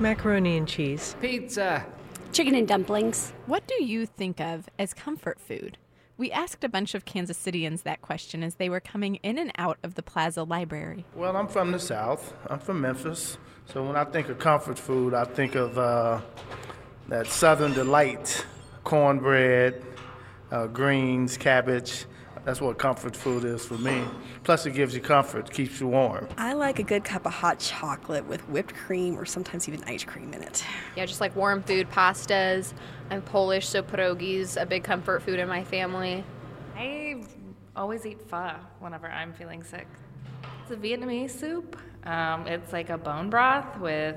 Macaroni and cheese. Pizza. Chicken and dumplings. What do you think of as comfort food? We asked a bunch of Kansas Cityans that question as they were coming in and out of the Plaza Library. Well, I'm from the South. I'm from Memphis. So when I think of comfort food, I think of that Southern delight, cornbread, greens, cabbage. That's what comfort food is for me. Plus, it gives you comfort, keeps you warm. I like a good cup of hot chocolate with whipped cream or sometimes even ice cream in it. Yeah, just like warm food, pastas. I'm Polish, so pierogies, a big comfort food in my family. I always eat pho whenever I'm feeling sick. It's a Vietnamese soup. It's like a bone broth with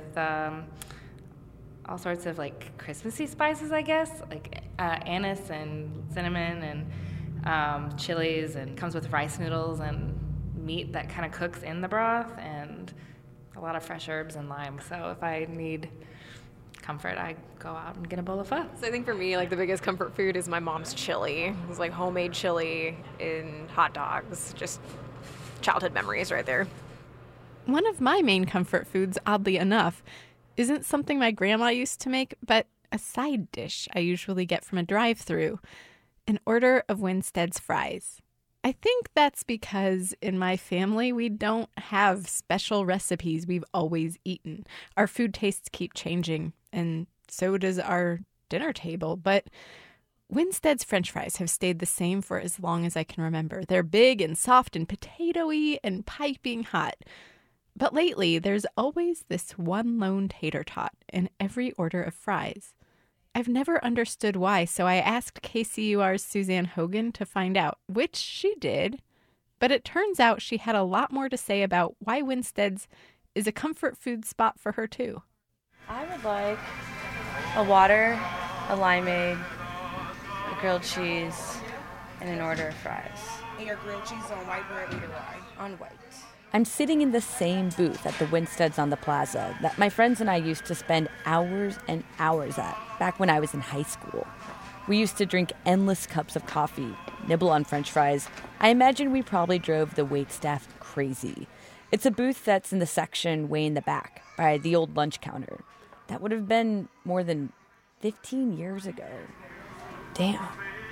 all sorts of like Christmassy spices, I guess, like anise and cinnamon and chilies, and comes with rice noodles and meat that kind of cooks in the broth and a lot of fresh herbs and lime. So if I need comfort, I go out and get a bowl of pho. So I think for me, like the biggest comfort food is my mom's chili. It's like homemade chili in hot dogs. Just childhood memories right there. One of my main comfort foods, oddly enough, isn't something my grandma used to make, but a side dish I usually get from a drive-thru. An order of Winstead's fries. I think that's because in my family, we don't have special recipes we've always eaten. Our food tastes keep changing, and so does our dinner table. But Winstead's French fries have stayed the same for as long as I can remember. They're big and soft and potato-y and piping hot. But lately, there's always this one lone tater tot in every order of fries. I've never understood why, so I asked KCUR's Suzanne Hogan to find out, which she did. But it turns out she had a lot more to say about why Winstead's is a comfort food spot for her, too. I would like a water, a limeade, a grilled cheese, and an order of fries. And your grilled cheese on white bread or rye? On white. I'm sitting in the same booth at the Winstead's on the Plaza that my friends and I used to spend hours and hours at back when I was in high school. We used to drink endless cups of coffee, nibble on French fries. I imagine we probably drove the waitstaff crazy. It's a booth that's in the section way in the back by the old lunch counter. That would have been more than 15 years ago. Damn.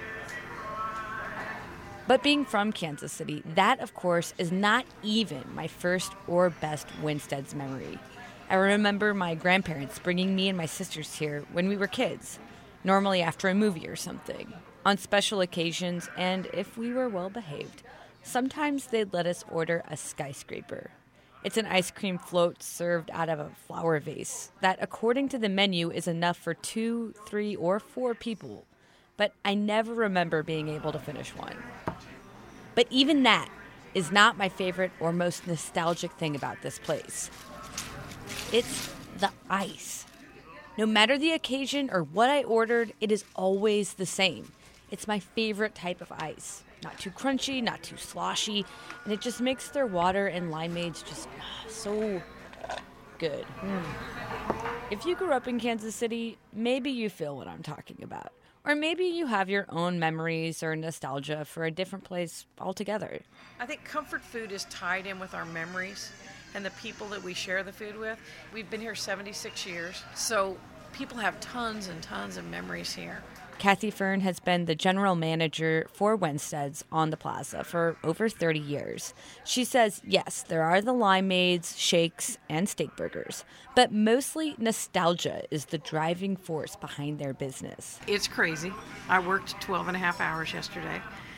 But being from Kansas City, that, of course, is not even my first or best Winstead's memory. I remember my grandparents bringing me and my sisters here when we were kids, normally after a movie or something, on special occasions, and if we were well behaved, sometimes they'd let us order a skyscraper. It's an ice cream float served out of a flower vase that, according to the menu, is enough for 2, 3, or 4 people. But I never remember being able to finish one. But even that is not my favorite or most nostalgic thing about this place. It's the ice. No matter the occasion or what I ordered, it is always the same. It's my favorite type of ice. Not too crunchy, not too sloshy, and it just makes their water and limeades just so good. If you grew up in Kansas City, maybe you feel what I'm talking about. Or maybe you have your own memories or nostalgia for a different place altogether. I think comfort food is tied in with our memories and the people that we share the food with. We've been here 76 years, so people have tons and tons of memories here. Kathy Fern has been the general manager for Winstead's on the Plaza for over 30 years. She says, yes, there are the limeades, shakes, and steak burgers, but mostly nostalgia is the driving force behind their business. It's crazy. I worked 12 and a half hours yesterday.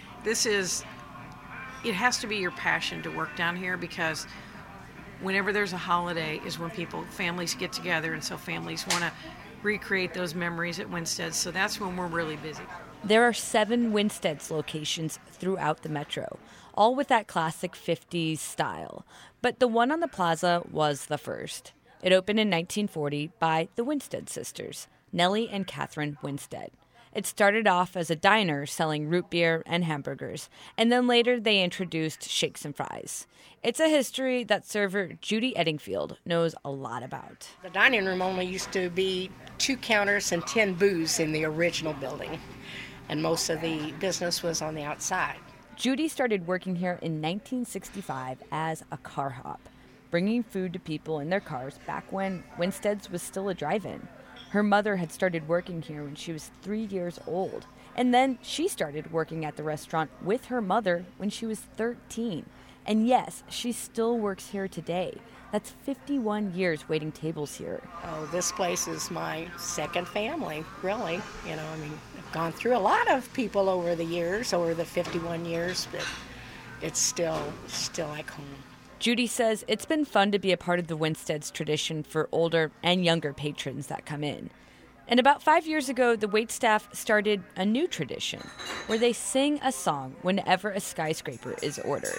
It has to be your passion to work down here, because whenever there's a holiday is when families get together, and so families want to recreate those memories at Winstead's, so that's when we're really busy. There are 7 Winstead's locations throughout the metro, all with that classic 50s style. But the one on the Plaza was the first. It opened in 1940 by the Winstead sisters, Nellie and Catherine Winstead. It started off as a diner selling root beer and hamburgers, and then later they introduced shakes and fries. It's a history that server Judy Eddingfield knows a lot about. The dining room only used to be 2 counters and 10 booths in the original building, and most of the business was on the outside. Judy started working here in 1965 as a car hop, bringing food to people in their cars back when Winstead's was still a drive-in. Her mother had started working here when she was 3 years old, and then she started working at the restaurant with her mother when she was 13. And yes, she still works here today. That's 51 years waiting tables here. Oh, this place is my second family, really. You know, I mean, I've gone through a lot of people over the years, over the 51 years, but it's still like home. Judy says it's been fun to be a part of the Winstead's tradition for older and younger patrons that come in. And about 5 years ago, the waitstaff started a new tradition where they sing a song whenever a skyscraper is ordered.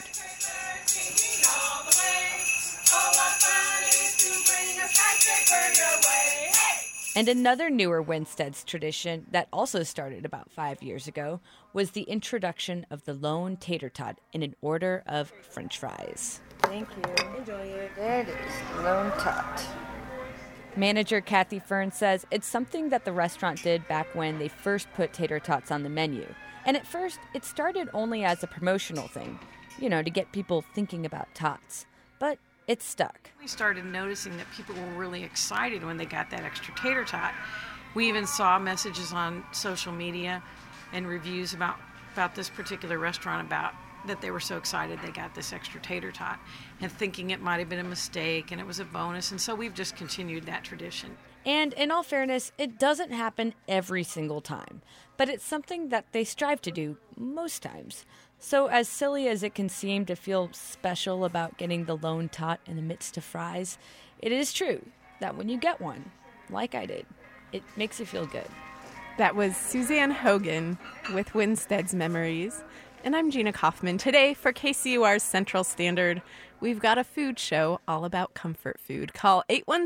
And another newer Winstead's tradition that also started about 5 years ago was the introduction of the lone tater tot in an order of French fries. Thank you. Enjoy it. There it is, lone tot. Manager Kathy Fern says it's something that the restaurant did back when they first put tater tots on the menu. And at first, it started only as a promotional thing, to get people thinking about tots. But it stuck. We started noticing that people were really excited when they got that extra tater tot. We even saw messages on social media and reviews about this particular restaurant about that they were so excited they got this extra tater tot and thinking it might have been a mistake and it was a bonus. And so we've just continued that tradition. And in all fairness, it doesn't happen every single time, but it's something that they strive to do most times. So as silly as it can seem to feel special about getting the lone tot in the midst of fries, it is true that when you get one, like I did, it makes you feel good. That was Suzanne Hogan with Winstead's Memories. And I'm Gina Kaufman. Today, for KCUR's Central Standard, we've got a food show all about comfort food. Call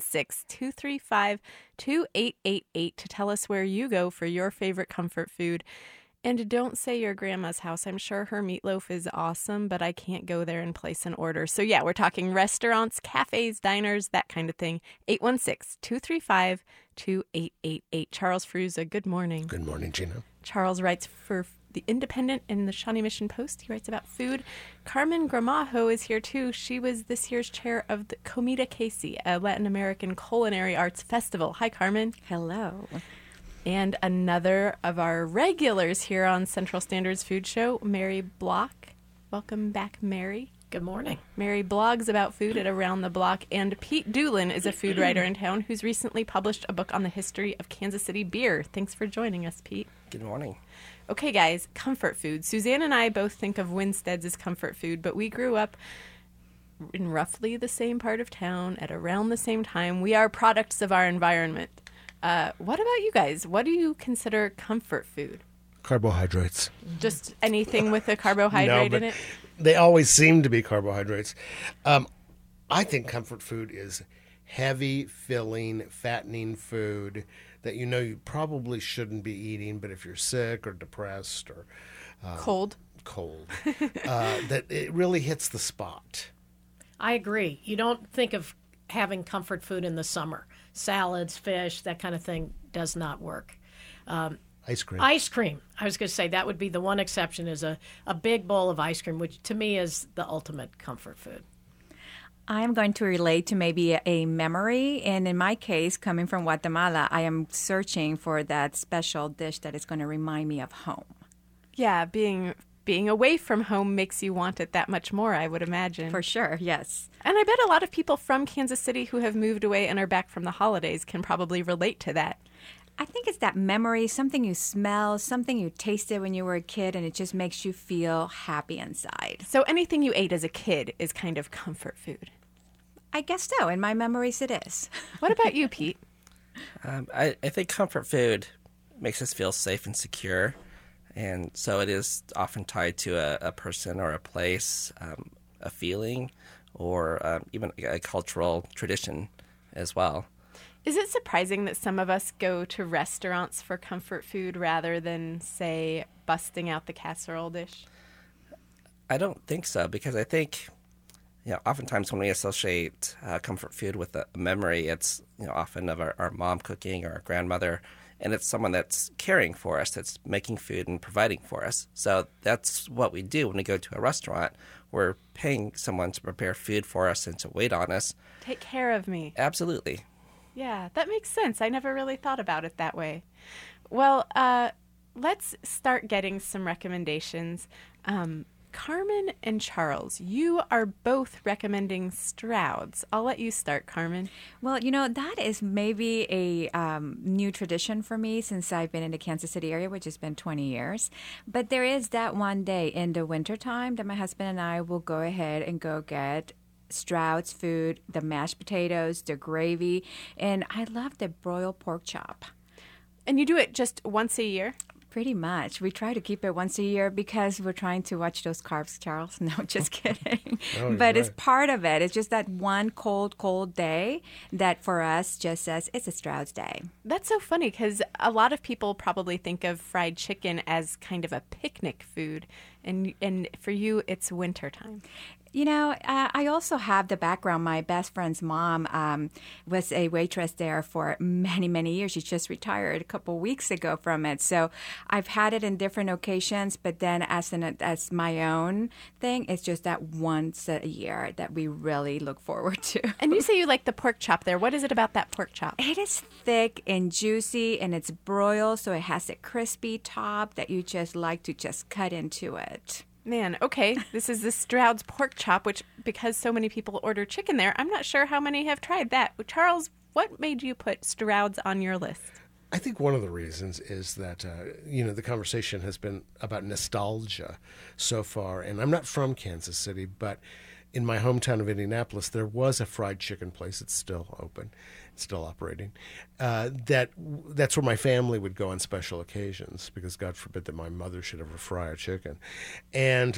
816-235-2888 to tell us where you go for your favorite comfort food. And don't say your grandma's house. I'm sure her meatloaf is awesome, but I can't go there and place an order. So yeah, we're talking restaurants, cafes, diners, that kind of thing. 816-235-2888. Charles Fruza, good morning. Good morning, Gina. Charles writes for The Independent and the Shawnee Mission Post. He writes about food. Carmen Gramajo is here too. She was this year's chair of the Comida Casey, a Latin American culinary arts festival. Hi, Carmen. Hello. And another of our regulars here on Central Standard's Food Show, Mary Block. Welcome back, Mary. Good morning. Mary blogs about food at Around the Block, and Pete Doolin is a food writer in town who's recently published a book on the history of Kansas City beer. Thanks for joining us, Pete. Good morning. Okay, guys, comfort food. Suzanne and I both think of Winstead's as comfort food, but we grew up in roughly the same part of town at around the same time. We are products of our environment. What about you guys? What do you consider comfort food? Carbohydrates. Just anything with a carbohydrate in it? They always seem to be carbohydrates. I think comfort food is heavy, filling, fattening food that you probably shouldn't be eating, but if you're sick or depressed or cold, that it really hits the spot. I agree. You don't think of having comfort food in the summer. Salads, fish, that kind of thing does not work. Ice cream. Ice cream. I was going to say that would be the one exception is a big bowl of ice cream, which to me is the ultimate comfort food. I'm going to relate to maybe a memory, and in my case, coming from Guatemala, I am searching for that special dish that is going to remind me of home. Yeah, being away from home makes you want it that much more, I would imagine. For sure, yes. And I bet a lot of people from Kansas City who have moved away and are back from the holidays can probably relate to that. I think it's that memory, something you smell, something you tasted when you were a kid, and it just makes you feel happy inside. So anything you ate as a kid is kind of comfort food. I guess so. In my memories, it is. What about you, Pete? I think comfort food makes us feel safe and secure. And so it is often tied to a person or a place, a feeling, or even a cultural tradition as well. Is it surprising that some of us go to restaurants for comfort food rather than, say, busting out the casserole dish? I don't think so, because I think, oftentimes when we associate comfort food with a memory, it's often of our mom cooking or our grandmother. and it's someone that's caring for us, that's making food and providing for us. So that's what we do when we go to a restaurant. We're paying someone to prepare food for us and to wait on us. Take care of me. Absolutely. Yeah, that makes sense. I never really thought about it that way. Well, let's start getting some recommendations. Carmen and Charles, you are both recommending Stroud's. I'll let you start, Carmen. Well, that is maybe a new tradition for me since I've been in the Kansas City area, which has been 20 years. But there is that one day in the wintertime that my husband and I will go ahead and go get Stroud's food, the mashed potatoes, the gravy, and I love the broiled pork chop. And you do it just once a year? Pretty much. We try to keep it once a year because we're trying to watch those carbs, Charles. No, just kidding. But it's part of it. It's just that one cold day that for us just says it's a Stroud's Day. That's so funny because a lot of people probably think of fried chicken as kind of a picnic food. And for you, it's wintertime. I also have the background. My best friend's mom was a waitress there for many, many years. She just retired a couple weeks ago from it. So I've had it in different occasions, but then as my own thing, it's just that once a year that we really look forward to. And you say you like the pork chop there. What is it about that pork chop? It is thick and juicy, and it's broiled, so it has a crispy top that you just like to just cut into it. Man, okay. This is the Stroud's pork chop, which, because so many people order chicken there, I'm not sure how many have tried that. Charles, what made you put Stroud's on your list? I think one of the reasons is that, the conversation has been about nostalgia so far. And I'm not from Kansas City, but in my hometown of Indianapolis, there was a fried chicken place. It's still open. It's still operating. That's where my family would go on special occasions because God forbid that my mother should ever fry a chicken. And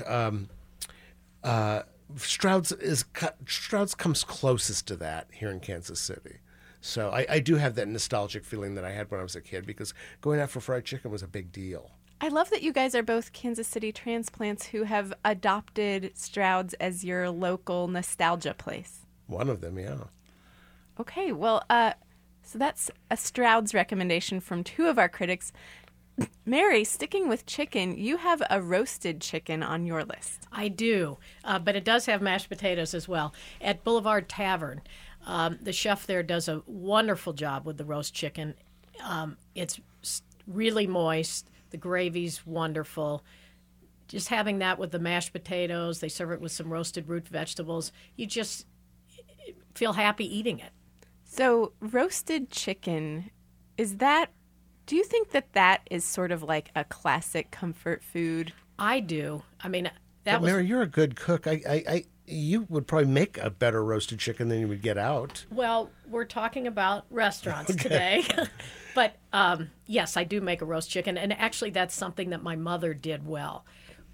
Stroud's comes closest to that here in Kansas City. So I do have that nostalgic feeling that I had when I was a kid because going out for fried chicken was a big deal. I love that you guys are both Kansas City transplants who have adopted Stroud's as your local nostalgia place. One of them, yeah. Okay, well, so that's a Stroud's recommendation from two of our critics. Mary, sticking with chicken, you have a roasted chicken on your list. I do, but it does have mashed potatoes as well. At Boulevard Tavern, the chef there does a wonderful job with the roast chicken. It's really moist. The gravy's wonderful. Just having that with the mashed potatoes, they serve it with some roasted root vegetables. You just feel happy eating it. So roasted chicken, do you think that is sort of like a classic comfort food? I do. I mean, Mary, you're a good cook. You would probably make a better roasted chicken than you would get out. Well, we're talking about restaurants today. But yes, I do make a roast chicken. And actually, that's something that my mother did well.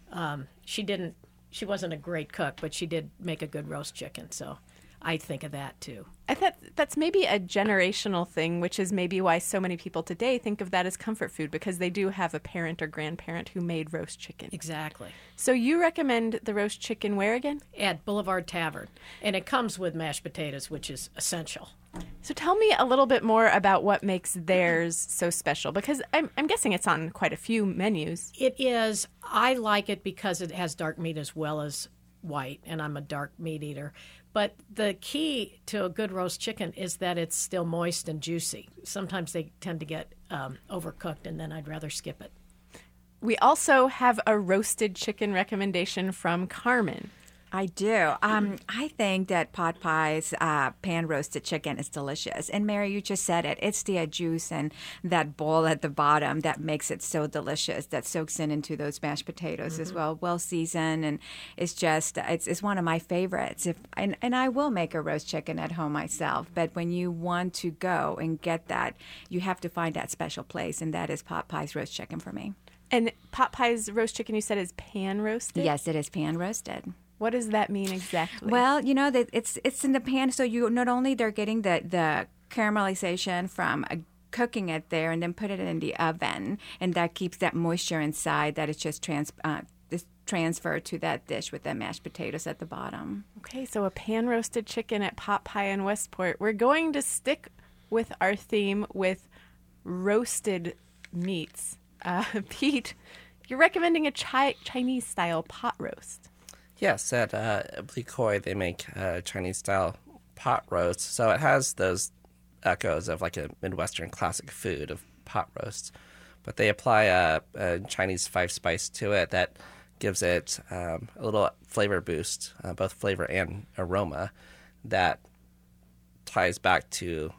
She wasn't a great cook, but she did make a good roast chicken. So I think of that too. I thought that's maybe a generational thing, which is maybe why so many people today think of that as comfort food, because they do have a parent or grandparent who made roast chicken. Exactly. So you recommend the roast chicken where again? At Boulevard Tavern. And it comes with mashed potatoes, which is essential. So tell me a little bit more about what makes theirs so special, because I'm guessing it's on quite a few menus. It is. I like it because it has dark meat as well as white, and I'm a dark meat eater. But the key to a good roast chicken is that it's still moist and juicy. Sometimes they tend to get overcooked, and then I'd rather skip it. We also have a roasted chicken recommendation from Carmen. I do. I think that Pot Pie's pan-roasted chicken is delicious. And Mary, you just said it. It's the juice and that bowl at the bottom that makes it so delicious, that soaks into those mashed potatoes as well seasoned. And it's just, it's one of my favorites. And I will make a roast chicken at home myself. But when you want to go and get that, you have to find that special place. And that is Pot Pie's roast chicken for me. And Pot Pie's roast chicken, you said, is pan-roasted? Yes, it is pan-roasted. What does that mean exactly? Well, it's in the pan, so you not only they're getting the caramelization from cooking it there, and then put it in the oven, and that keeps that moisture inside. That it's just transferred to that dish with the mashed potatoes at the bottom. Okay, so a pan roasted chicken at Pot Pie in Westport. We're going to stick with our theme with roasted meats. Pete, you're recommending a Chinese-style pot roast. Yes, at Blicoy, they make Chinese-style pot roast. So it has those echoes of like a Midwestern classic food of pot roast. But they apply a Chinese 5-spice to it that gives it a little flavor boost, both flavor and aroma, that ties back to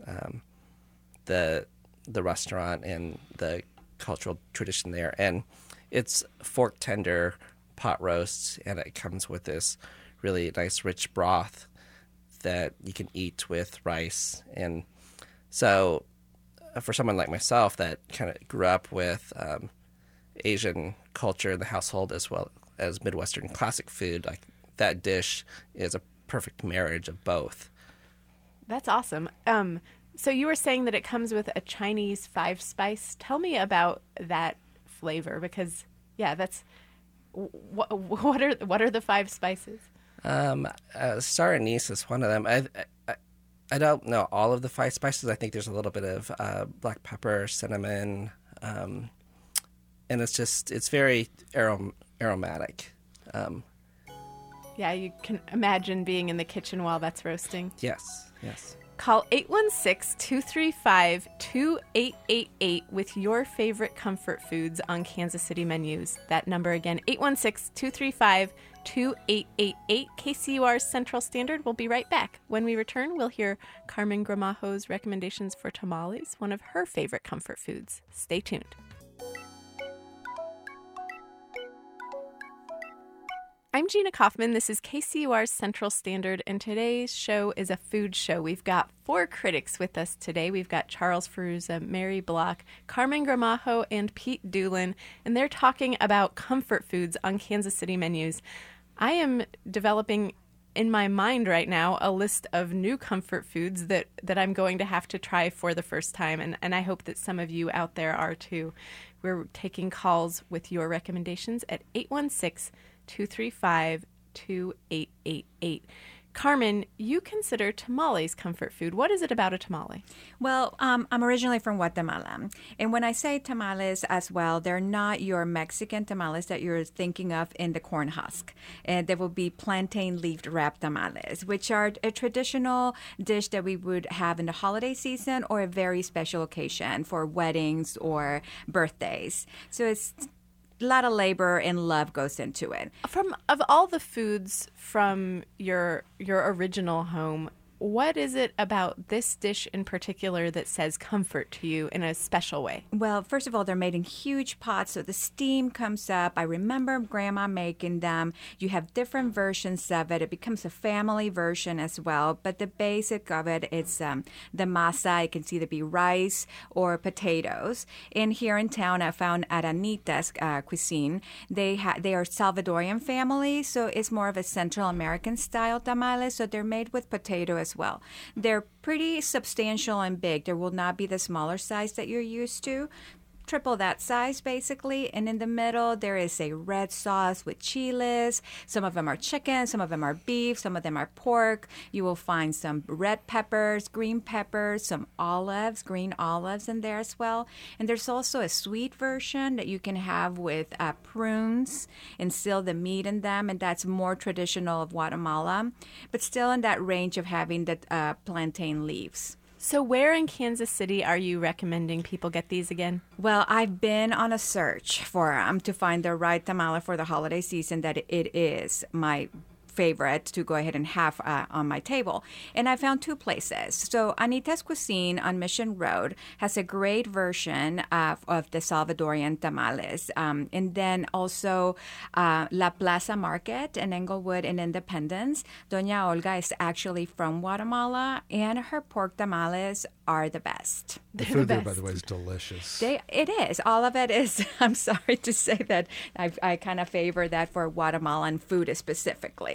the restaurant and the cultural tradition there. And it's fork tender pot roast, and it comes with this really nice rich broth that you can eat with rice. And so for someone like myself that kind of grew up with Asian culture in the household as well as Midwestern classic food, like that dish is a perfect marriage of both. That's awesome. So you were saying that it comes with a Chinese 5-spice. Tell me about that flavor, because that's what are the 5 spices? Star anise is one of them. I don't know all of the 5 spices. I think there's a little bit of black pepper, cinnamon, and it's very aromatic. You can imagine being in the kitchen while that's roasting. Yes. Call 816-235-2888 with your favorite comfort foods on Kansas City menus. That number again, 816-235-2888. KCUR's Central Standard. We'll be right back. When we return, we'll hear Carmen Gramajo's recommendations for tamales, one of her favorite comfort foods. Stay tuned. I'm Gina Kaufman. This is KCUR's Central Standard, and today's show is a food show. We've got 4 critics with us today. We've got Charles Ferruza, Mary Block, Carmen Gramajo, and Pete Doolin, and they're talking about comfort foods on Kansas City menus. I am developing in my mind right now a list of new comfort foods that I'm going to have to try for the first time, and I hope that some of you out there are too. We're taking calls with your recommendations at 816-235-2888. Carmen, you consider tamales comfort food. What is it about a tamale? Well, I'm originally from Guatemala. And when I say tamales as well, they're not your Mexican tamales that you're thinking of in the corn husk. And they will be plantain leaf wrapped tamales, which are a traditional dish that we would have in the holiday season or a very special occasion for weddings or birthdays. So it's a lot of labor and love goes into it. Of all the foods from your original home, what is it about this dish in particular that says comfort to you in a special way? Well, first of all, they're made in huge pots, so the steam comes up. I remember Grandma making them. You have different versions of it. It becomes a family version as well, but the basic of it is the masa. It can either be rice or potatoes. And here in town, I found at Anita's Cuisine, they are Salvadorian family, so it's more of a Central American style tamales, so they're made with potato as well. They're pretty substantial and big. There will not be the smaller size that you're used to. Triple that size, basically. And in the middle, there is a red sauce with chiles. Some of them are chicken, some of them are beef, some of them are pork. You will find some red peppers, green peppers, some olives, green olives in there as well. And there's also a sweet version that you can have with prunes and still the meat in them. And that's more traditional of Guatemala, but still in that range of having the plantain leaves. So where in Kansas City are you recommending people get these again? Well, I've been on a search for to find the right tamale for the holiday season that it is my favorite to go ahead and have on my table. And I found 2 places. So Anita's Cuisine on Mission Road has a great version of the Salvadorian tamales. And then also La Plaza Market in Englewood and Independence. Doña Olga is actually from Guatemala, and her pork tamales are the best. The food there, by the way, is delicious. It is. All of it is. I'm sorry to say that I kind of favor that for Guatemalan food specifically.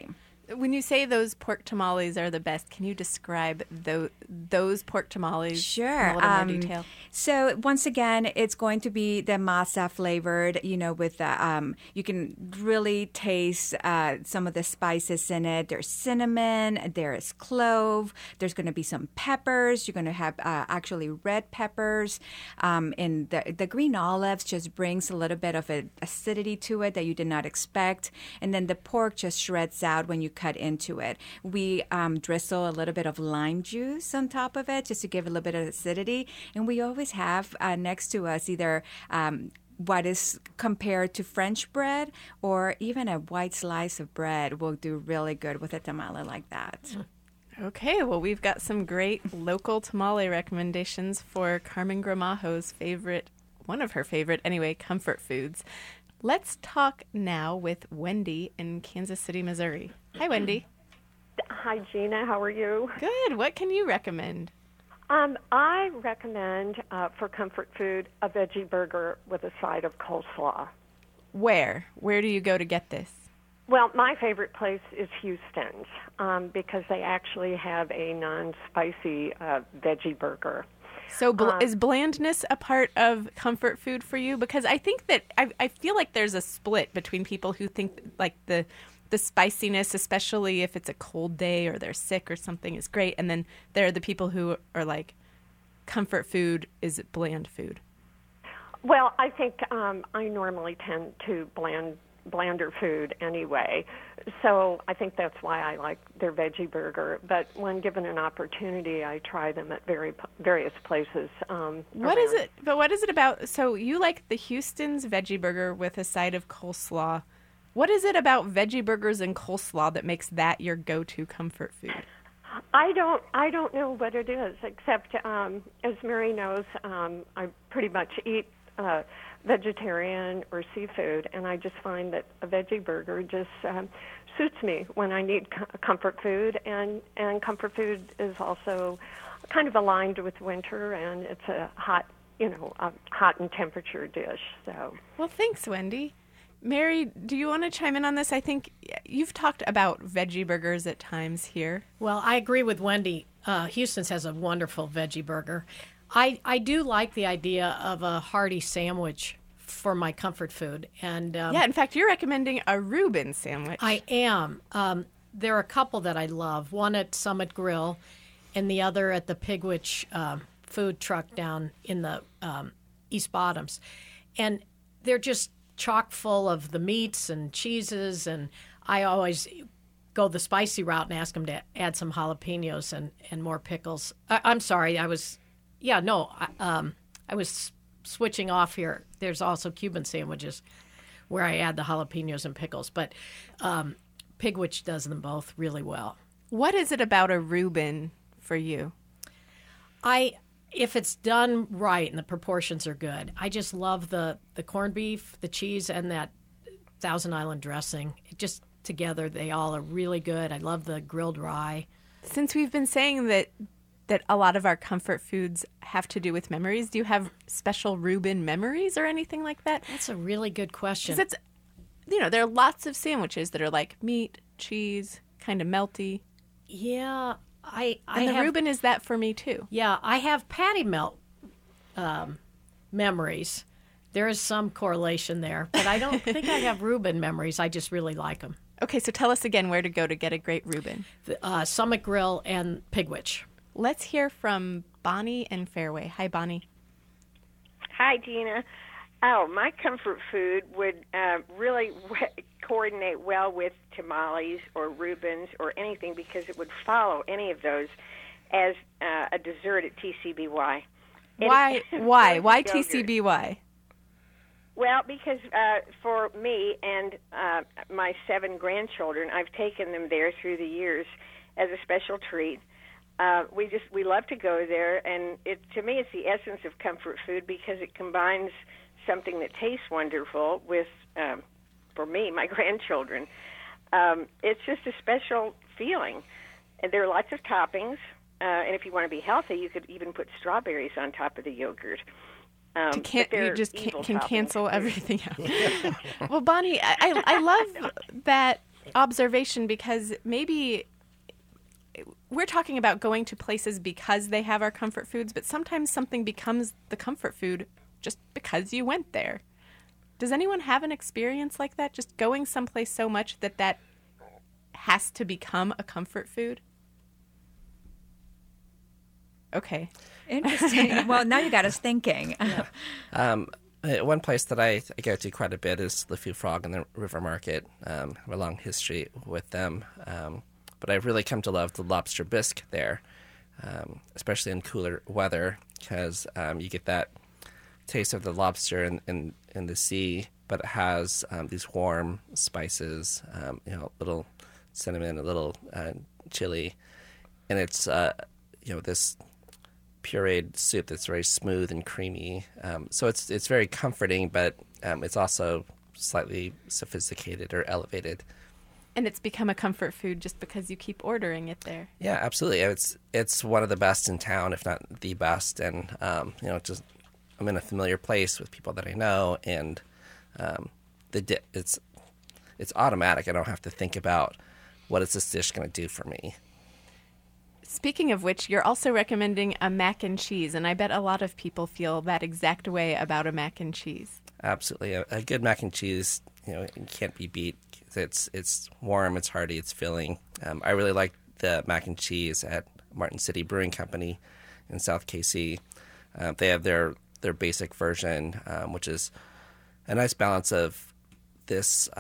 When you say those pork tamales are the best, can you describe those pork tamales Sure. in a little more detail? So once again, it's going to be the masa flavored, with you can really taste some of the spices in it. There's cinnamon, there's clove, there's going to be some peppers. You're going to have actually red peppers. And the green olives just brings a little bit of an acidity to it that you did not expect. And then the pork just shreds out when you cut into it. We drizzle a little bit of lime juice on top of it just to give a little bit of acidity. And we always have next to us either what is compared to French bread or even a white slice of bread will do really good with a tamale like that. Okay, well, we've got some great local tamale recommendations for Carmen Gramajo's one of her favorite, comfort foods. Let's talk now with Wendy in Kansas City, Missouri. Hi, Wendy. Hi, Gina. How are you? Good. What can you recommend? I recommend for comfort food a veggie burger with a side of coleslaw. Where? Where do you go to get this? Well, my favorite place is Houston's because they actually have a non-spicy veggie burger. So is blandness a part of comfort food for you? Because I think that I feel like there's a split between people who think like the spiciness, especially if it's a cold day or they're sick or something, is great. And then there are the people who are like, comfort food is bland food. Well, I think I normally tend to blander food anyway. So I think that's why I like their veggie burger. But when given an opportunity, I try them at various places. What is it about? So you like the Houston's veggie burger with a side of coleslaw. What is it about veggie burgers and coleslaw that makes that your go-to comfort food? I don't know what it is, except as Mary knows, I pretty much eat vegetarian or seafood, and I just find that a veggie burger just suits me when I need comfort food, and comfort food is also kind of aligned with winter, and it's a hot and temperature dish. So, well, thanks, Wendy. Mary, do you want to chime in on this? I think you've talked about veggie burgers at times here. Well, I agree with Wendy. Houston's has a wonderful veggie burger. I do like the idea of a hearty sandwich for my comfort food. And in fact, you're recommending a Reuben sandwich. I am. There are a couple that I love. One at Summit Grill and the other at the Pigwitch food truck down in the East Bottoms. And they're just chock full of the meats and cheeses, and I always go the spicy route and ask them to add some jalapenos and more pickles. I'm sorry, I was switching off here. There's also Cuban sandwiches where I add the jalapenos and pickles, but Pigwitch does them both really well. What is it about a Reuben for you? If it's done right and the proportions are good, I just love the corned beef, the cheese, and that Thousand Island dressing. Just together, they all are really good. I love the grilled rye. Since we've been saying that a lot of our comfort foods have to do with memories, do you have special Reuben memories or anything like that? That's a really good question. Because there are lots of sandwiches that are like meat, cheese, kind of melty. Yeah. The Reuben is that for me, too. Yeah, I have patty melt memories. There is some correlation there, but I don't think I have Reuben memories. I just really like them. Okay, so tell us again where to go to get a great Reuben. Summit Grill and Pigwitch. Let's hear from Bonnie and Fairway. Hi, Bonnie. Hi, Gina. Oh, my comfort food would really coordinate well with tamales or Reubens or anything because it would follow any of those as a dessert at TCBY. Why? Why TCBY? Well, because for me and my 7 grandchildren, I've taken them there through the years as a special treat. We love to go there, and to me it's the essence of comfort food because it combines something that tastes wonderful with, for me, my grandchildren. It's just a special feeling. And there are lots of toppings, and if you want to be healthy, you could even put strawberries on top of the yogurt. You just can cancel everything out. Well, Bonnie, I love that observation, because maybe we're talking about going to places because they have our comfort foods, but sometimes something becomes the comfort food just because you went there. Does anyone have an experience like that? Just going someplace so much that has to become a comfort food? Okay. Interesting. Well, now you got us thinking. One place that I go to quite a bit is Le Fou Frog in the River Market. I have a long history with them. But I've really come to love the lobster bisque there, especially in cooler weather, because you get that taste of the lobster in the sea, but it has these warm spices, a little cinnamon, a little chili, and it's this pureed soup that's very smooth and creamy. So it's very comforting, but it's also slightly sophisticated or elevated. And it's become a comfort food just because you keep ordering it there. Yeah, absolutely. It's one of the best in town, if not the best. And just I'm in a familiar place with people that I know, and it's automatic. I don't have to think about what is this dish going to do for me. Speaking of which, you're also recommending a mac and cheese, and I bet a lot of people feel that exact way about a mac and cheese. Absolutely, a good mac and cheese, it can't be beat. It's warm, it's hearty, it's filling. I really like the mac and cheese at Martin City Brewing Company in South KC. They have their basic version, which is a nice balance of this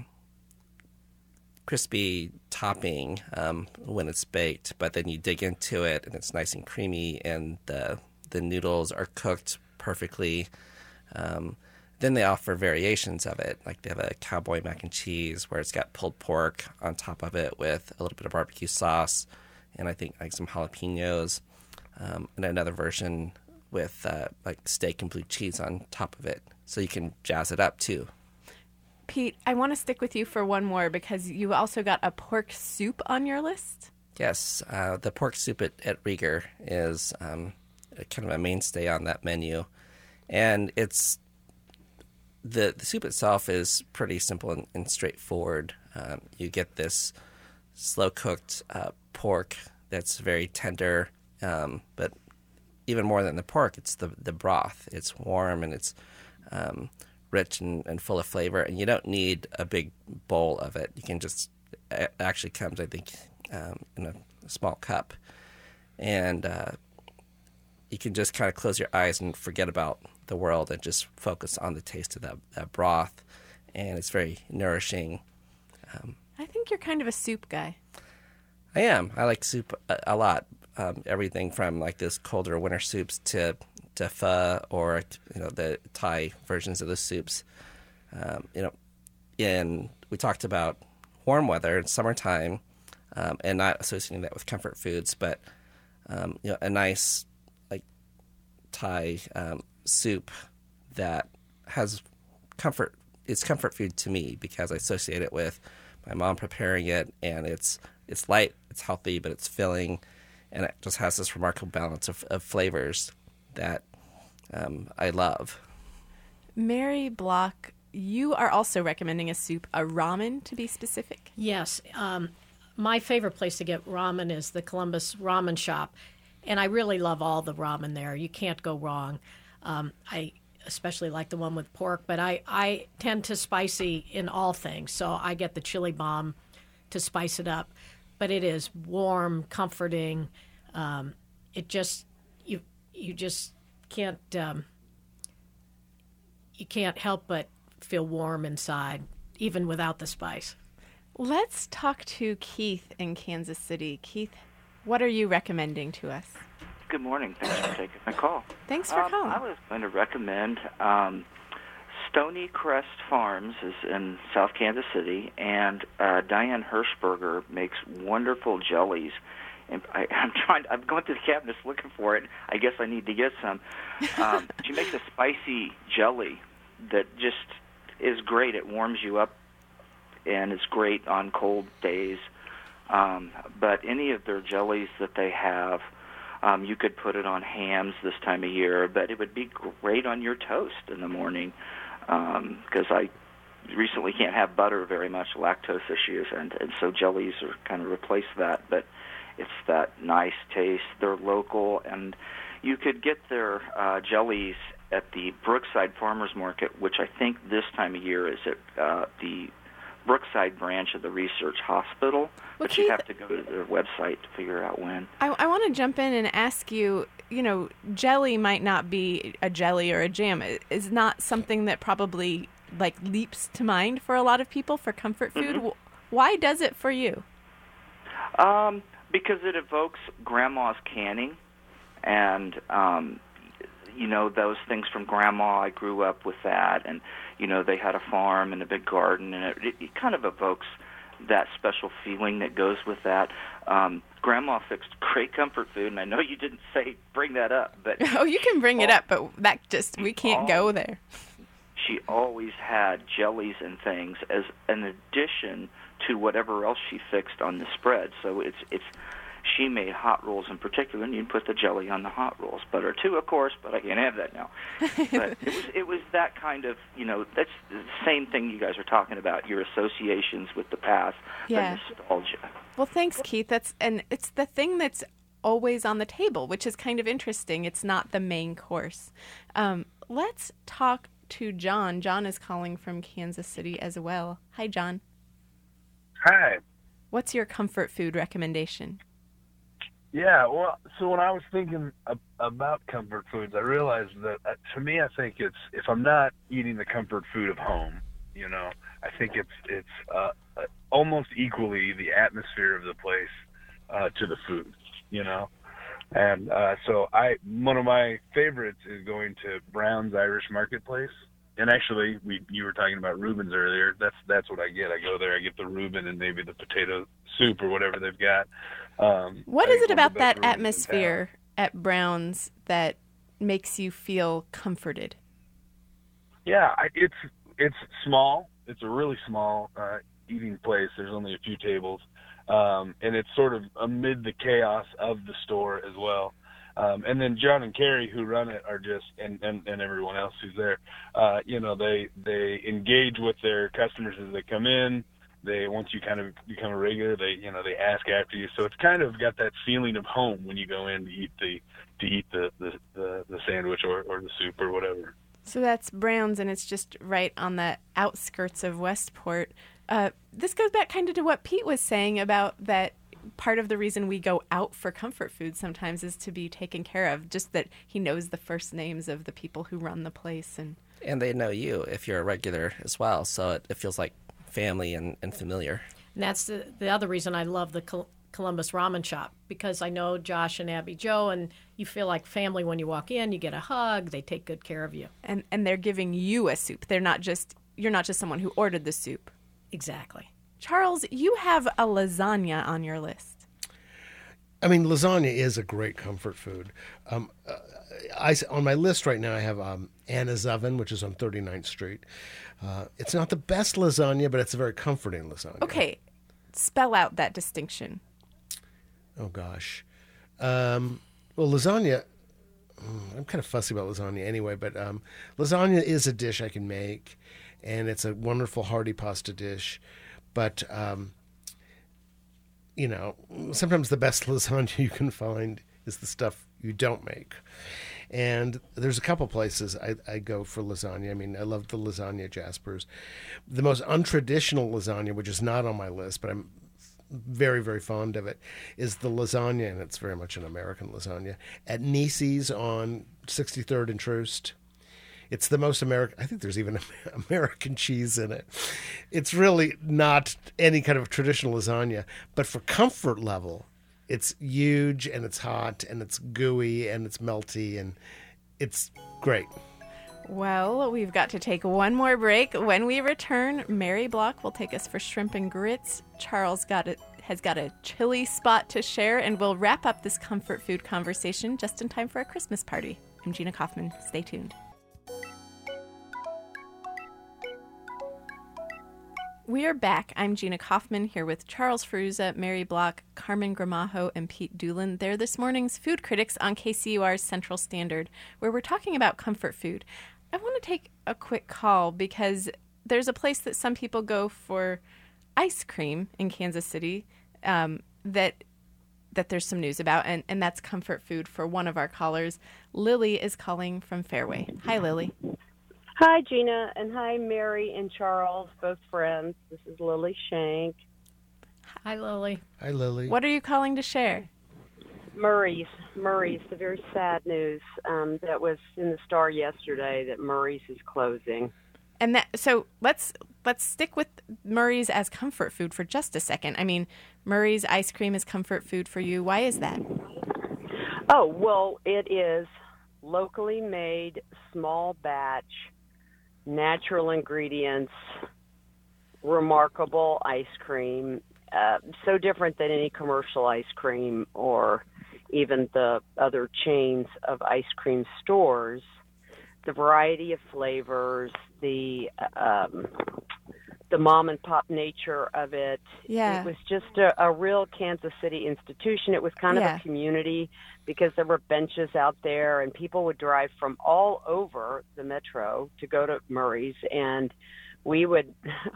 crispy topping when it's baked, but then you dig into it and it's nice and creamy, and the noodles are cooked perfectly. Then they offer variations of it, like they have a cowboy mac and cheese where it's got pulled pork on top of it with a little bit of barbecue sauce and I think like some jalapenos, and another version with like steak and blue cheese on top of it, so you can jazz it up too. Pete, I want to stick with you for one more because you also got a pork soup on your list. Yes, the pork soup at Rieger is kind of a mainstay on that menu, and it's the soup itself is pretty simple and straightforward. You get this slow-cooked pork that's very tender, but even more than the pork, it's the broth. It's warm and it's rich and full of flavor, and you don't need a big bowl of it. You can just – it actually comes, I think, in a small cup. And you can just kind of close your eyes and forget about the world and just focus on the taste of that broth, and it's very nourishing. I think you're kind of a soup guy. I am. I like soup a lot. Everything from like those colder winter soups to pho, or the Thai versions of the soups. And we talked about warm weather and summertime, and not associating that with comfort foods, but a nice like Thai soup that has comfort. It's comfort food to me because I associate it with my mom preparing it, and it's light, it's healthy, but it's filling, and it just has this remarkable balance of flavors that I love. Mary Block, you are also recommending a soup, a ramen to be specific. Yes. My favorite place to get ramen is the Columbus Ramen Shop, and I really love all the ramen there. You can't go wrong. I especially like the one with pork, but I tend to spicy in all things, so I get the chili bomb to spice it up. But it is warm, comforting. It just you just can't you can't help but feel warm inside, even without the spice. Let's talk to Keith in Kansas City. Keith, what are you recommending to us? Good morning. Thanks for taking my call. Thanks for calling. I was going to recommend Stony Crest Farms is in South Kansas City, and Diane Hirschberger makes wonderful jellies. And I'm going through the cabinets looking for it. I guess I need to get some. She makes a spicy jelly that just is great. It warms you up, and it's great on cold days. But any of their jellies that they have, you could put it on hams this time of year, but it would be great on your toast in the morning, because I recently can't have butter very much, lactose issues, and so jellies are kind of replace that. But it's that nice taste. They're local, and you could get their jellies at the Brookside Farmers Market, which I think this time of year is at the Brookside branch of the Research Hospital, but you have to go to their website to figure out when. I want to jump in and ask you, jelly might not be a jelly or a jam. It's not something that probably leaps to mind for a lot of people for comfort food. Mm-hmm. Why does it for you? Because it evokes Grandma's canning, and those things from Grandma. I grew up with that, and they had a farm and a big garden, and it kind of evokes that special feeling that goes with that. Grandma fixed great comfort food, and I know you didn't say bring that up, but oh, you can bring it up, but we can't go there. She always had jellies and things as an addition to whatever else she fixed on the spread. So it's she made hot rolls in particular, and you can put the jelly on the hot rolls. Butter too, of course, but I can't have that now. But it was that kind of, that's the same thing you guys are talking about, your associations with the past, the nostalgia. Well, thanks, Keith. It's the thing that's always on the table, which is kind of interesting. It's not the main course. Let's talk to John. John is calling from Kansas City as well. Hi, John. Hi. What's your comfort food recommendation? Yeah, well, so when I was thinking about comfort foods, I realized that to me, I think it's, if I'm not eating the comfort food of home, I think it's almost equally the atmosphere of the place to the food, And so one of my favorites is going to Brown's Irish Marketplace. And actually, you were talking about Reuben's earlier. That's what I get. I go there, I get the Reuben and maybe the potato soup or whatever they've got. What is it about that atmosphere at Brown's that makes you feel comforted? Yeah, it's small. It's a really small eating place. There's only a few tables, and it's sort of amid the chaos of the store as well. And then John and Carrie, who run it, are just and everyone else who's there. They engage with their customers as they come in. Once you kind of become a regular, they ask after you. So it's kind of got that feeling of home when you go in to eat the sandwich or the soup or whatever. So that's Brown's, and it's just right on the outskirts of Westport. This goes back kind of to what Pete was saying about that. Part of the reason we go out for comfort food sometimes is to be taken care of, just that he knows the first names of the people who run the place. And they know you if you're a regular as well, so it feels like family and familiar. And that's the other reason I love the Columbus Ramen Shop, because I know Josh and Abby Joe, and you feel like family when you walk in. You get a hug. They take good care of you. And they're giving you a soup. You're not just someone who ordered the soup. Exactly. Charles, you have a lasagna on your list. I mean, lasagna is a great comfort food. On my list right now, I have Anna's Oven, which is on 39th Street. It's not the best lasagna, but it's a very comforting lasagna. Okay, spell out that distinction. Oh, gosh. Well, lasagna, I'm kind of fussy about lasagna anyway, but lasagna is a dish I can make, and it's a wonderful hearty pasta dish. But, sometimes the best lasagna you can find is the stuff you don't make. And there's a couple places I go for lasagna. I mean, I love the Lasagna Jasper's. The most untraditional lasagna, which is not on my list, but I'm very, very fond of it, is the lasagna, and it's very much an American lasagna, at Nisi's on 63rd and Troost. It's the most American. I think there's even American cheese in it. It's really not any kind of traditional lasagna, but for comfort level, it's huge and it's hot and it's gooey and it's melty and it's great. Well, we've got to take one more break. When we return, Mary Block will take us for shrimp and grits. Charles has got a chili spot to share, and we'll wrap up this comfort food conversation just in time for a Christmas party. I'm Gina Kaufman. Stay tuned. We are back. I'm Gina Kaufman here with Charles Ferruza, Mary Block, Carmen Gramajo, and Pete Doolin. They're this morning's food critics on KCUR's Central Standard, where we're talking about comfort food. I want to take a quick call because there's a place that some people go for ice cream in Kansas City that there's some news about, and that's comfort food for one of our callers. Lily is calling from Fairway. Hi, Lily. Hi, Gina, and hi, Mary and Charles, both friends. This is Lily Shank. Hi, Lily. Hi, Lily. What are you calling to share? Murray's, the very sad news that was in the Star yesterday that Murray's is closing. And so let's stick with Murray's as comfort food for just a second. I mean, Murray's ice cream is comfort food for you. Why is that? Oh, well, it is locally made, small batch, natural ingredients, remarkable ice cream, so different than any commercial ice cream or even the other chains of ice cream stores. The variety of flavors, the mom and pop nature of it. Yeah. It was just a real Kansas City institution. It was kind of a community because there were benches out there and people would drive from all over the metro to go to Murray's, and we would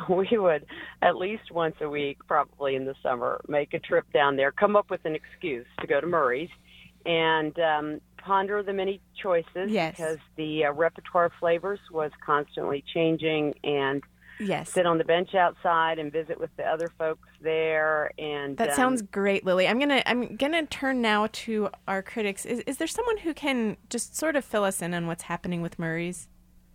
at least once a week, probably in the summer, make a trip down there, come up with an excuse to go to Murray's and ponder the many choices because the repertoire of flavors was constantly changing, and sit on the bench outside and visit with the other folks there. And that sounds great, Lily. I'm gonna turn now to our critics. Is there someone who can just sort of fill us in on what's happening with Murray's?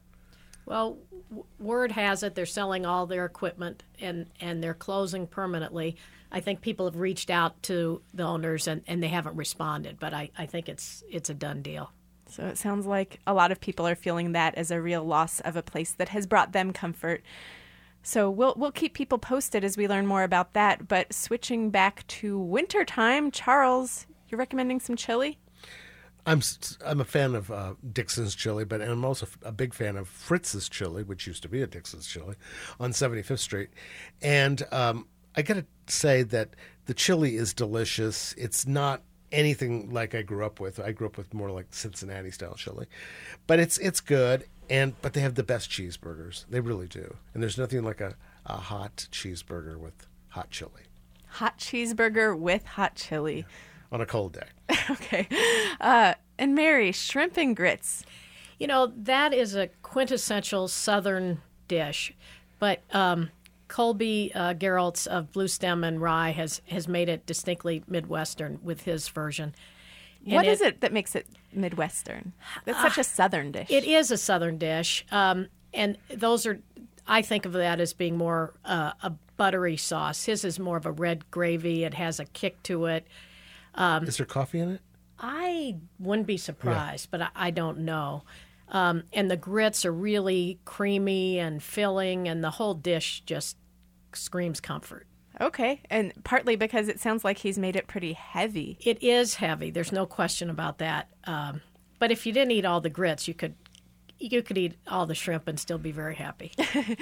Well, word has it they're selling all their equipment and they're closing permanently. I think people have reached out to the owners and they haven't responded, but I think it's a done deal. So it sounds like a lot of people are feeling that as a real loss of a place that has brought them comfort. So we'll keep people posted as we learn more about that. But switching back to wintertime, Charles, you're recommending some chili? I'm a fan of Dixon's Chili, but I'm also a big fan of Fritz's Chili, which used to be a Dixon's Chili, on 75th Street. And I got to say that the chili is delicious. It's not anything like I grew up with. I grew up with more like Cincinnati-style chili. But it's good, but they have the best cheeseburgers. They really do. And there's nothing like a hot cheeseburger with hot chili. Hot cheeseburger with hot chili. Yeah. On a cold day. Okay. And Mary, shrimp and grits. You know, that is a quintessential Southern dish. But Colby Geraltz of Blue Stem and Rye has made it distinctly Midwestern with his version. And what is it that makes it Midwestern? It's such a Southern dish. It is a Southern dish. And those are, I think of that as being more a buttery sauce. His is more of a red gravy. It has a kick to it. Is there coffee in it? I wouldn't be surprised, but I don't know. And the grits are really creamy and filling, and the whole dish just screams comfort. Okay, and partly because it sounds like he's made it pretty heavy. It is heavy. There's no question about that. But if you didn't eat all the grits, you could eat all the shrimp and still be very happy.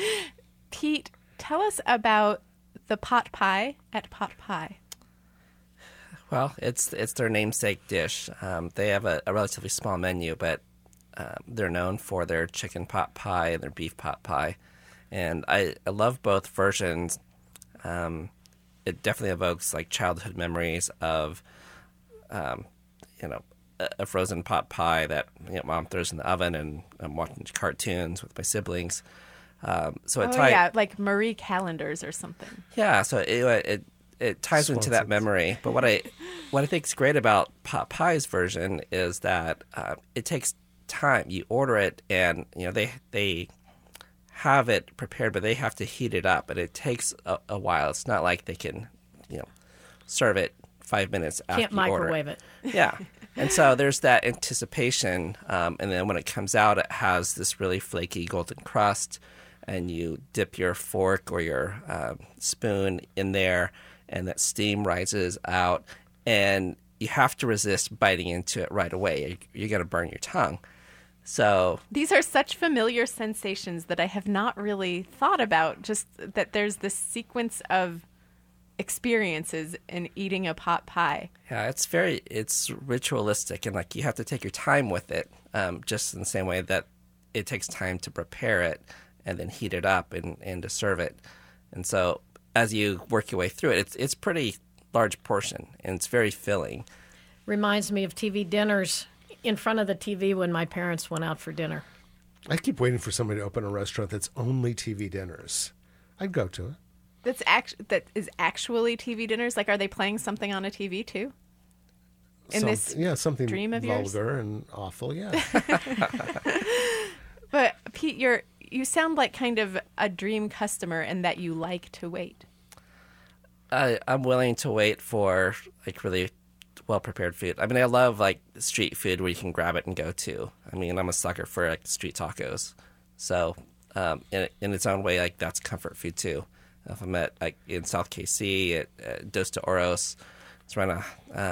Pete, tell us about the pot pie at Pot Pie. Well, it's their namesake dish. They have a relatively small menu, but they're known for their chicken pot pie and their beef pot pie. And I love both versions. It definitely evokes like childhood memories of, a frozen pot pie that Mom throws in the oven, and I'm watching cartoons with my siblings. Like Marie Callender's or something. Yeah, so it ties into that memory. But what I think is great about pot pie's version is that it takes time. You order it, and they have it prepared, but they have to heat it up, and it takes a while. It's not like they can serve it 5 minutes after you order. Can't microwave it. Yeah. And so there's that anticipation, and then when it comes out, it has this really flaky golden crust, and you dip your fork or your spoon in there, and that steam rises out, and you have to resist biting into it right away. You're going to burn your tongue. So these are such familiar sensations that I have not really thought about, just that there's this sequence of experiences in eating a pot pie. Yeah, it's ritualistic, and like you have to take your time with it, just in the same way that it takes time to prepare it. and then heat it up and to serve it. And so as you work your way through it, it's pretty large portion, and it's very filling. Reminds me of TV dinners in front of the TV when my parents went out for dinner. I keep waiting for somebody to open a restaurant that's only TV dinners. I'd go to it. That is actually TV dinners? Like, are they playing something on a TV too? Something dream of vulgar yours? and awful, yeah. But Pete, you sound like kind of a dream customer in that you like to wait. I'm willing to wait for like really well-prepared food. I mean, I love like street food where you can grab it and go to. I mean, I'm a sucker for like street tacos. So in its own way, like that's comfort food too. If I'm at like in South KC at Dos de Oros, it's around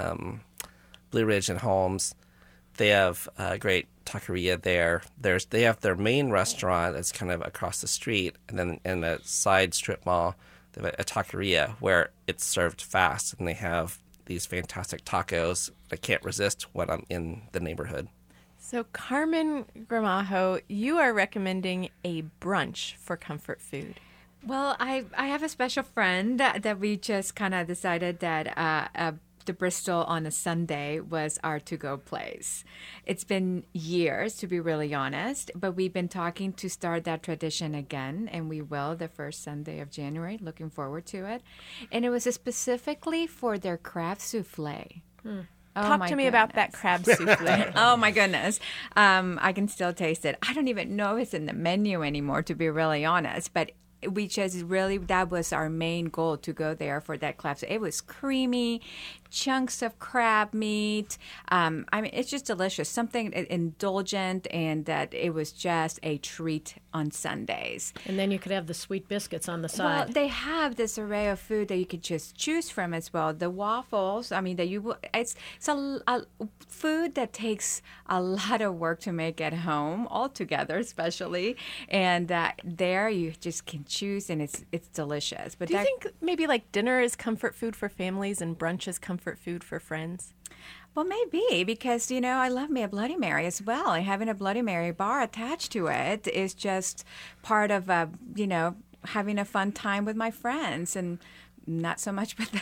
Blue Ridge and Holmes. They have a great taqueria there. They have their main restaurant that's kind of across the street, and then in a side strip mall, they have a taqueria where it's served fast, and they have these fantastic tacos. I can't resist when I'm in the neighborhood. So Carmen Gramajo, you are recommending a brunch for comfort food. Well, I have a special friend that we just kind of decided that the Bristol on a Sunday was our to-go place. It's been years, to be really honest, but we've been talking to start that tradition again, and we will the first Sunday of January. Looking forward to it. And it was specifically for their crab souffle. Oh, Talk to me about that crab souffle. Oh, my goodness. I can still taste it. I don't even know if it's in the menu anymore, to be really honest, but we just really, that was our main goal, to go there for that crab. So it was creamy, chunks of crab meat. I mean, it's just delicious, something indulgent, and that it was just a treat on Sundays. And then you could have the sweet biscuits on the side. Well, they have this array of food that you could just choose from as well. The waffles, I mean, it's a food that takes a lot of work to make at home, altogether, especially. And there you just can choose, and it's delicious. But do you think maybe like dinner is comfort food for families and brunch is comfort food for friends? Well, maybe, because, I love me a Bloody Mary as well. And having a Bloody Mary bar attached to it is just part of, having a fun time with my friends, and not so much with the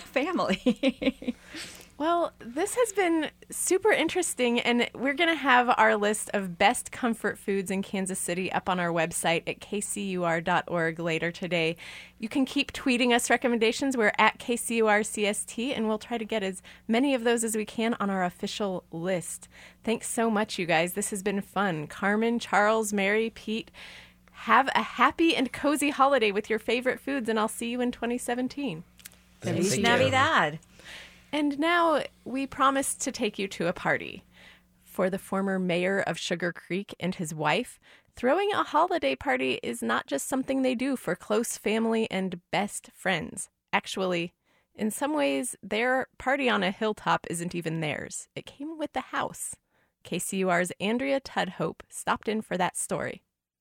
family. Well, this has been super interesting, and we're going to have our list of best comfort foods in Kansas City up on our website at kcur.org later today. You can keep tweeting us recommendations. We're at KCURCST, and we'll try to get as many of those as we can on our official list. Thanks so much, you guys. This has been fun. Carmen, Charles, Mary, Pete, have a happy and cozy holiday with your favorite foods, and I'll see you in 2017. Feliz Navidad. And now we promised to take you to a party. For the former mayor of Sugar Creek and his wife, throwing a holiday party is not just something they do for close family and best friends. Actually, in some ways, their party on a hilltop isn't even theirs. It came with the house. KCUR's Andrea Tudhope stopped in for that story.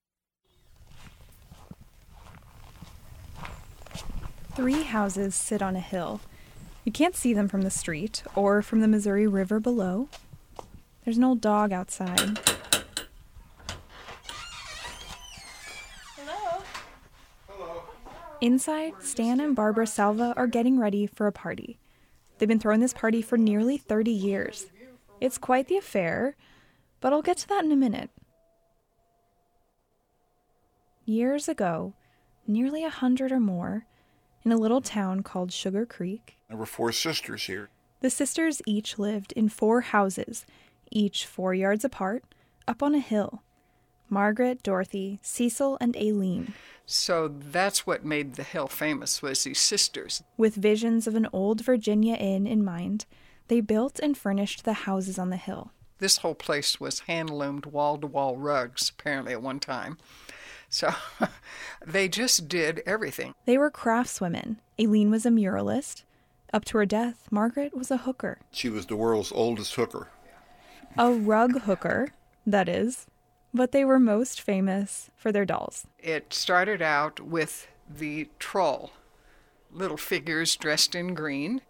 Three houses sit on a hill. You can't see them from the street or from the Missouri River below. There's an old dog outside. Hello. Hello. Inside, Stan and Barbara Salva are getting ready for a party. They've been throwing this party for nearly 30 years. It's quite the affair, but I'll get to that in a minute. Years ago, nearly 100 or more, in a little town called Sugar Creek. There were 4 sisters here. The sisters each lived in 4 houses, each 4 yards apart, up on a hill. Margaret, Dorothy, Cecil, and Aileen. So that's what made the hill famous, was these sisters. With visions of an old Virginia inn in mind, they built and furnished the houses on the hill. This whole place was hand-loomed wall-to-wall rugs, apparently at one time. So they just did everything. They were craftswomen. Aileen was a muralist. Up to her death, Margaret was a hooker. She was the world's oldest hooker. A rug hooker, that is. But they were most famous for their dolls. It started out with the troll, little figures dressed in green.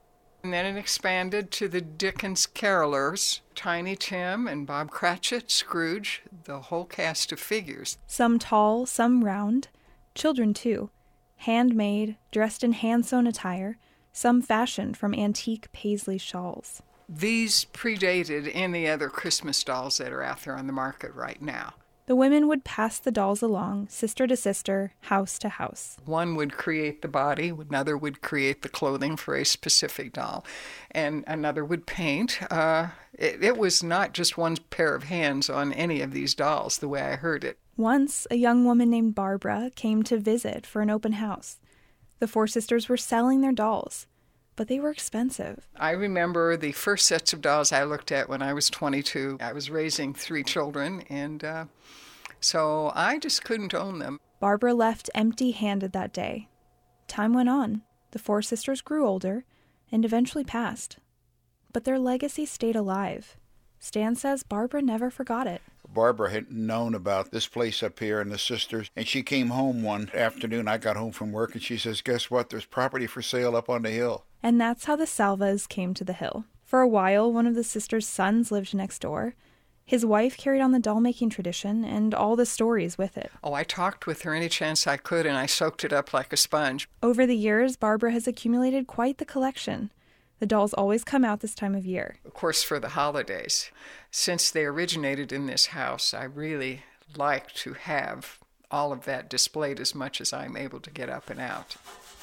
And then it expanded to the Dickens carolers, Tiny Tim and Bob Cratchit, Scrooge, the whole cast of figures. Some tall, some round. Children, too. Handmade, dressed in hand-sewn attire, some fashioned from antique paisley shawls. These predated any other Christmas dolls that are out there on the market right now. The women would pass the dolls along, sister to sister, house to house. One would create the body, another would create the clothing for a specific doll, and another would paint. It was not just one pair of hands on any of these dolls, the way I heard it. Once, a young woman named Barbara came to visit for an open house. The four sisters were selling their dolls, but they were expensive. I remember the first sets of dolls I looked at when I was 22. I was raising 3 children, and so I just couldn't own them. Barbara left empty-handed that day. Time went on. The four sisters grew older and eventually passed. But their legacy stayed alive. Stan says Barbara never forgot it. Barbara had known about this place up here and the sisters, and she came home one afternoon. I got home from work, and she says, guess what? There's property for sale up on the hill. And that's how the Salvas came to the hill. For a while, one of the sisters' sons lived next door. His wife carried on the doll-making tradition and all the stories with it. Oh, I talked with her any chance I could, and I soaked it up like a sponge. Over the years, Barbara has accumulated quite the collection. The dolls always come out this time of year. Of course, for the holidays. Since they originated in this house, I really like to have all of that displayed as much as I'm able to get up and out.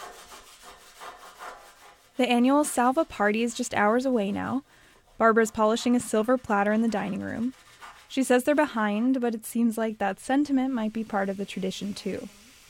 The annual Salva party is just hours away now. Barbara's polishing a silver platter in the dining room. She says they're behind, but it seems like that sentiment might be part of the tradition, too.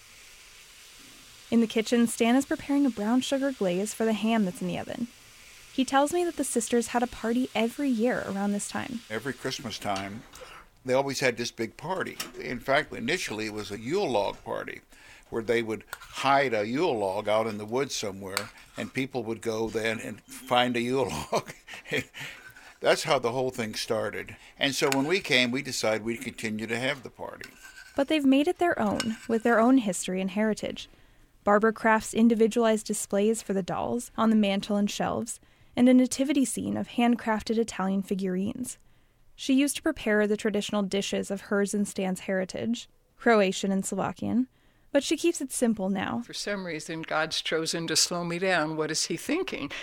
In the kitchen, Stan is preparing a brown sugar glaze for the ham that's in the oven. He tells me that the sisters had a party every year around this time. Every Christmas time, they always had this big party. In fact, initially it was a Yule log party, where they would hide a Yule log out in the woods somewhere, and people would go then and find a Yule log. That's how the whole thing started. And so when we came, we decided we'd continue to have the party. But they've made it their own, with their own history and heritage. Barbara crafts individualized displays for the dolls on the mantel and shelves, and a nativity scene of handcrafted Italian figurines. She used to prepare the traditional dishes of hers and Stan's heritage, Croatian and Slovakian, but she keeps it simple now. For some reason, God's chosen to slow me down. What is he thinking?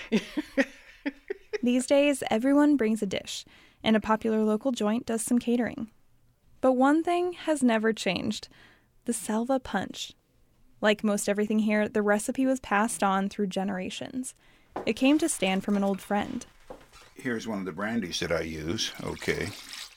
These days, everyone brings a dish, and a popular local joint does some catering. But one thing has never changed: the Salva punch. Like most everything here, the recipe was passed on through generations. It came to Stan from an old friend. Here's one of the brandies that I use. Okay.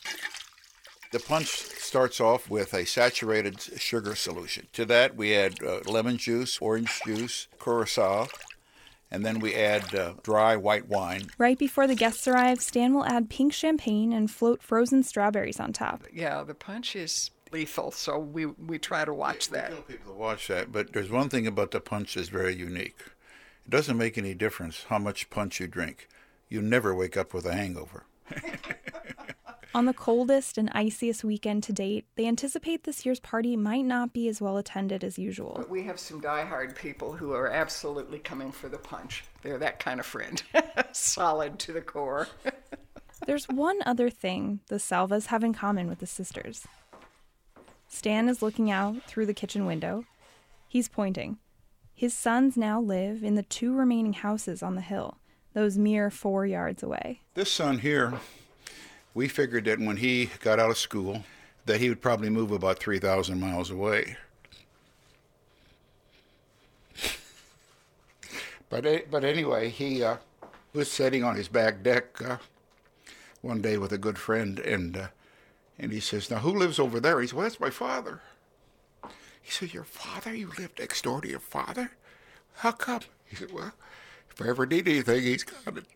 The punch starts off with a saturated sugar solution. To that, we add lemon juice, orange juice, curacao, and then we add dry white wine. Right before the guests arrive, Stan will add pink champagne and float frozen strawberries on top. Yeah, the punch is lethal, so we try to watch that. We tell people to watch that, but there's one thing about the punch that's very unique. It doesn't make any difference how much punch you drink. You never wake up with a hangover. On the coldest and iciest weekend to date, they anticipate this year's party might not be as well attended as usual. But we have some diehard people who are absolutely coming for the punch. They're that kind of friend. Solid to the core. There's one other thing the Salvas have in common with the sisters. Stan is looking out through the kitchen window. He's pointing. His sons now live in the 2 remaining houses on the hill, those mere 4 yards away. This son here, we figured that when he got out of school, that he would probably move about 3,000 miles away. But anyway, he was sitting on his back deck one day with a good friend, and he says, "Now, who lives over there?" He said, "Well, that's my father." He said, "Your father? You live next door to your father? How come?" He said, "Well, if I ever need anything, he's got it."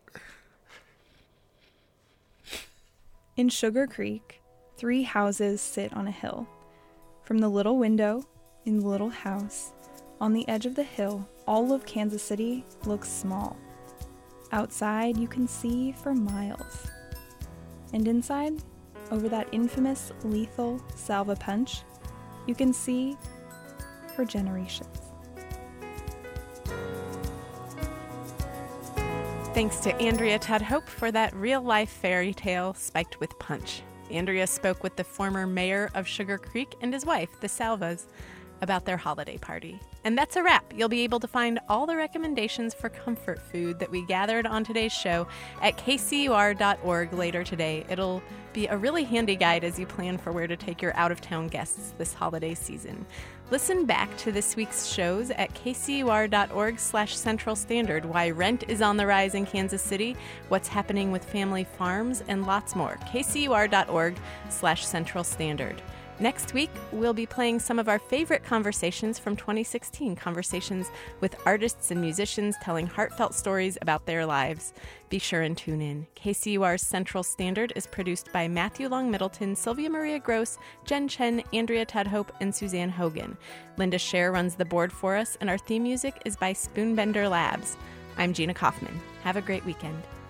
In Sugar Creek, 3 houses sit on a hill. From the little window in the little house, on the edge of the hill, all of Kansas City looks small. Outside, you can see for miles. And inside, over that infamous, lethal Salva punch, you can see for generations. Thanks to Andrea Tudhope for that real-life fairy tale spiked with punch. Andrea spoke with the former mayor of Sugar Creek and his wife, the Salvas, about their holiday party. And that's a wrap. You'll be able to find all the recommendations for comfort food that we gathered on today's show at kcur.org later today. It'll be a really handy guide as you plan for where to take your out-of-town guests this holiday season. Listen back to this week's shows at kcur.org/Central Standard, why rent is on the rise in Kansas City, what's happening with family farms, and lots more. kcur.org/Central Standard. Next week, we'll be playing some of our favorite conversations from 2016, conversations with artists and musicians telling heartfelt stories about their lives. Be sure and tune in. KCUR's Central Standard is produced by Matthew Long Middleton, Sylvia Maria Gross, Jen Chen, Andrea Tudhope, and Suzanne Hogan. Linda Scher runs the board for us, and our theme music is by Spoonbender Labs. I'm Gina Kaufman. Have a great weekend.